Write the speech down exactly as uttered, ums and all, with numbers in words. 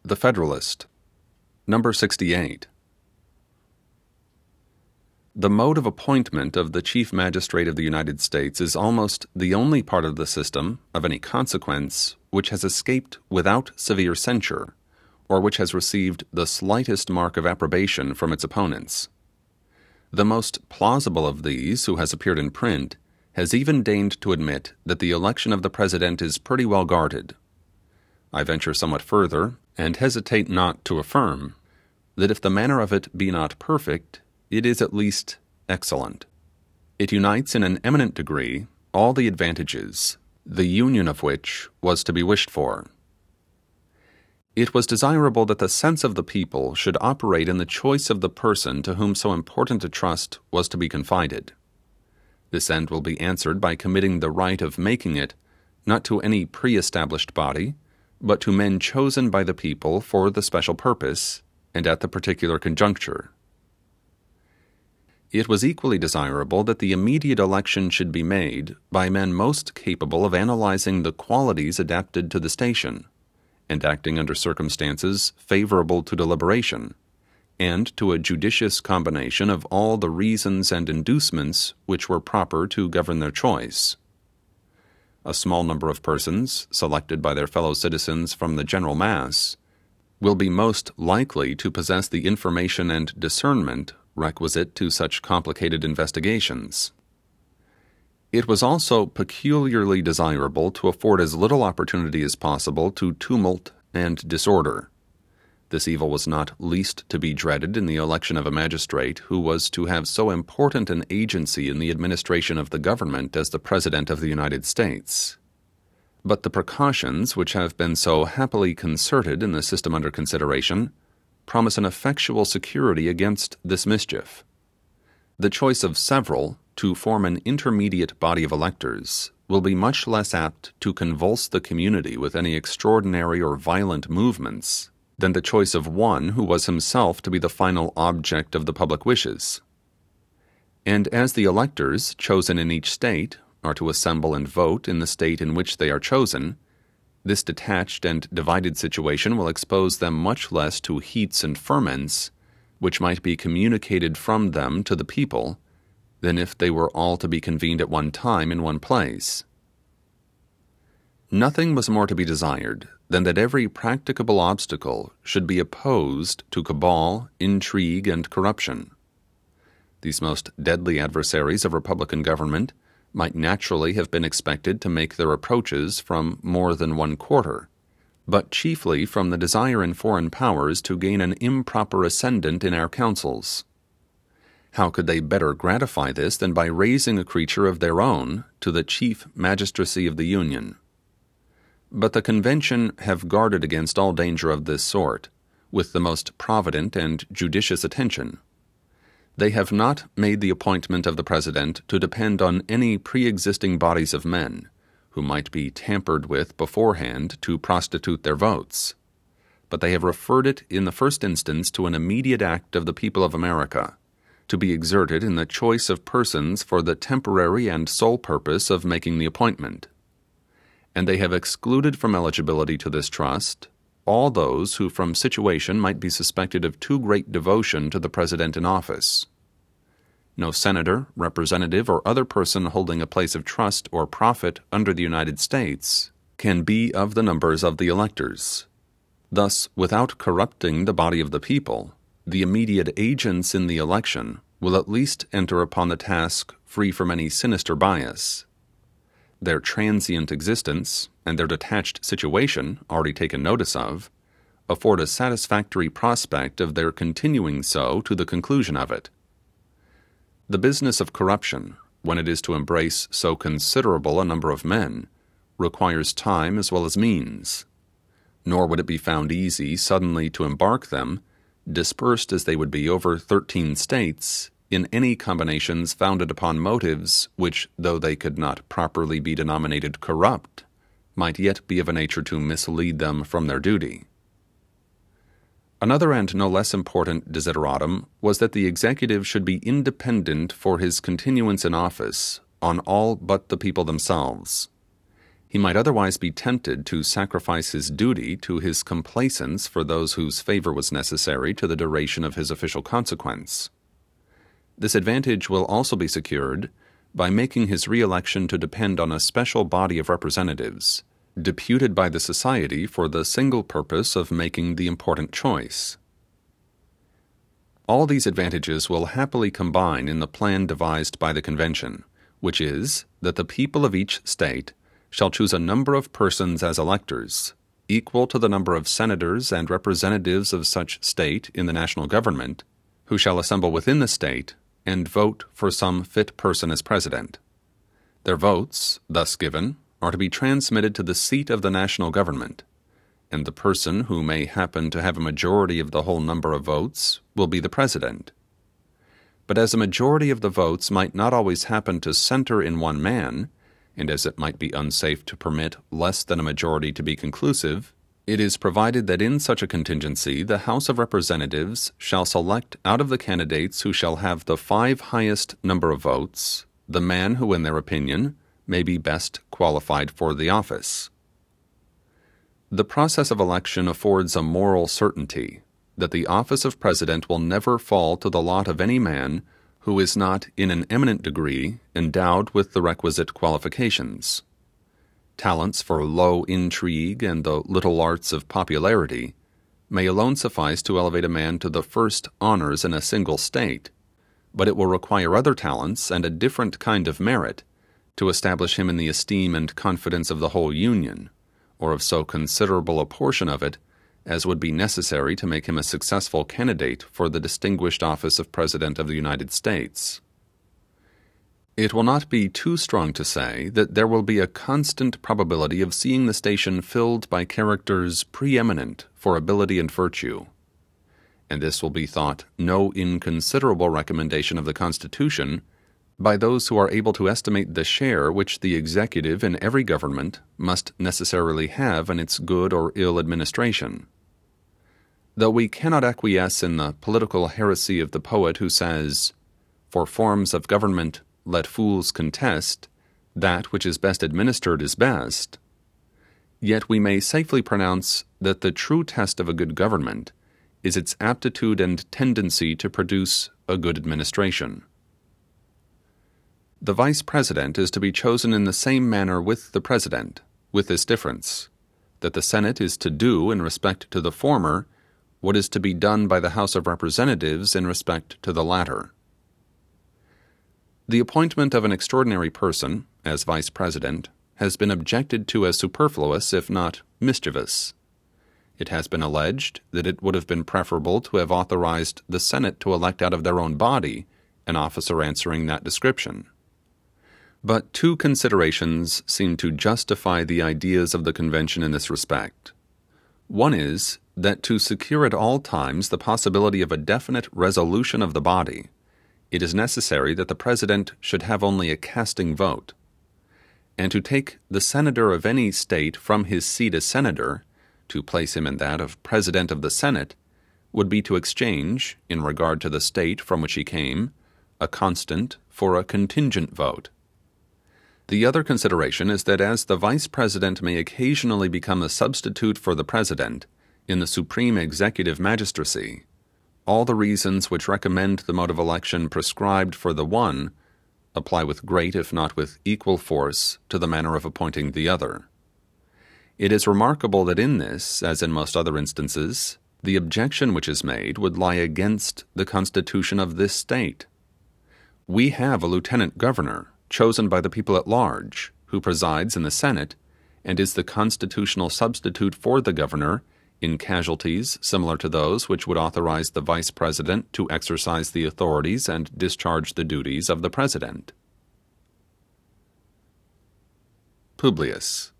The Federalist. Number sixty-eight. The mode of appointment of the Chief Magistrate of the United States is almost the only part of the system, of any consequence, which has escaped without severe censure, or which has received the slightest mark of approbation from its opponents. The most plausible of these, who has appeared in print, has even deigned to admit that the election of the President is pretty well guarded. I venture somewhat further, and hesitate not to affirm, that if the manner of it be not perfect, it is at least excellent. It unites in an eminent degree all the advantages, the union of which was to be wished for. It was desirable that the sense of the people should operate in the choice of the person to whom so important a trust was to be confided. This end will be answered by committing the right of making it, not to any pre-established body, but to men chosen by the people for the special purpose, and at the particular conjuncture. It was equally desirable that the immediate election should be made by men most capable of analyzing the qualities adapted to the station, and acting under circumstances favorable to deliberation, and to a judicious combination of all the reasons and inducements which were proper to govern their choice. A small number of persons, selected by their fellow citizens from the general mass, will be most likely to possess the information and discernment requisite to such complicated investigations. It was also peculiarly desirable to afford as little opportunity as possible to tumult and disorder. This evil was not least to be dreaded in the election of a magistrate who was to have so important an agency in the administration of the government as the President of the United States. But the precautions which have been so happily concerted in the system under consideration promise an effectual security against this mischief. The choice of several to form an intermediate body of electors will be much less apt to convulse the community with any extraordinary or violent movements than the choice of one who was himself to be the final object of the public wishes. And as the electors chosen in each state are to assemble and vote in the state in which they are chosen, this detached and divided situation will expose them much less to heats and ferments which might be communicated from them to the people than if they were all to be convened at one time in one place. Nothing was more to be desired than that every practicable obstacle should be opposed to cabal, intrigue, and corruption. These most deadly adversaries of republican government might naturally have been expected to make their approaches from more than one quarter, but chiefly from the desire in foreign powers to gain an improper ascendant in our councils. How could they better gratify this than by raising a creature of their own to the chief magistracy of the Union? But the convention have guarded against all danger of this sort, with the most provident and judicious attention. They have not made the appointment of the President to depend on any pre-existing bodies of men, who might be tampered with beforehand to prostitute their votes, but they have referred it in the first instance to an immediate act of the people of America, to be exerted in the choice of persons for the temporary and sole purpose of making the appointment. And they have excluded from eligibility to this trust all those who from situation might be suspected of too great devotion to the President in office. No senator, representative, or other person holding a place of trust or profit under the United States can be of the numbers of the electors. Thus, without corrupting the body of the people, the immediate agents in the election will at least enter upon the task free from any sinister bias. Their transient existence, and their detached situation, already taken notice of, afford a satisfactory prospect of their continuing so to the conclusion of it. The business of corruption, when it is to embrace so considerable a number of men, requires time as well as means, nor would it be found easy suddenly to embark them, dispersed as they would be over thirteen states, in any combinations founded upon motives which, though they could not properly be denominated corrupt, might yet be of a nature to mislead them from their duty. Another and no less important desideratum was that the executive should be independent for his continuance in office on all but the people themselves, he might otherwise be tempted to sacrifice his duty to his complaisance for those whose favor was necessary to the duration of his official consequence. This advantage will also be secured by making his re-election to depend on a special body of representatives, deputed by the society for the single purpose of making the important choice. All these advantages will happily combine in the plan devised by the convention, which is that the people of each state shall choose a number of persons as electors, equal to the number of senators and representatives of such state in the national government, who shall assemble within the state and vote for some fit person as president. Their votes, thus given, are to be transmitted to the seat of the national government, and the person who may happen to have a majority of the whole number of votes will be the president. But as a majority of the votes might not always happen to center in one man, and as it might be unsafe to permit less than a majority to be conclusive, it is provided that in such a contingency the House of Representatives shall select out of the candidates who shall have the five highest number of votes the man who, in their opinion, may be best qualified for the office. The process of election affords a moral certainty that the office of president will never fall to the lot of any man who is not in an eminent degree endowed with the requisite qualifications. Talents for low intrigue and the little arts of popularity may alone suffice to elevate a man to the first honors in a single state, but it will require other talents and a different kind of merit to establish him in the esteem and confidence of the whole Union, or of so considerable a portion of it as would be necessary to make him a successful candidate for the distinguished office of President of the United States. It will not be too strong to say that there will be a constant probability of seeing the station filled by characters preeminent for ability and virtue, and this will be thought no inconsiderable recommendation of the Constitution by those who are able to estimate the share which the executive in every government must necessarily have in its good or ill administration. Though we cannot acquiesce in the political heresy of the poet who says, "For forms of government let fools contest, that which is best administered is best," yet we may safely pronounce that the true test of a good government is its aptitude and tendency to produce a good administration. The vice president is to be chosen in the same manner with the president, with this difference, that the Senate is to do in respect to the former what is to be done by the House of Representatives in respect to the latter. The appointment of an extraordinary person as vice president has been objected to as superfluous, if not mischievous. It has been alleged that it would have been preferable to have authorized the Senate to elect out of their own body an officer answering that description. But two considerations seem to justify the ideas of the convention in this respect. One is that to secure at all times the possibility of a definite resolution of the body, it is necessary that the president should have only a casting vote, and to take the senator of any state from his seat as senator, to place him in that of president of the Senate, would be to exchange, in regard to the state from which he came, a constant for a contingent vote. The other consideration is that as the vice president may occasionally become a substitute for the president in the supreme executive magistracy, all the reasons which recommend the mode of election prescribed for the one apply with great, if not with equal force, to the manner of appointing the other. It is remarkable that in this, as in most other instances, the objection which is made would lie against the constitution of this state. We have a lieutenant governor, chosen by the people at large, who presides in the Senate, and is the constitutional substitute for the governor in casualties similar to those which would authorize the vice president to exercise the authorities and discharge the duties of the president. Publius.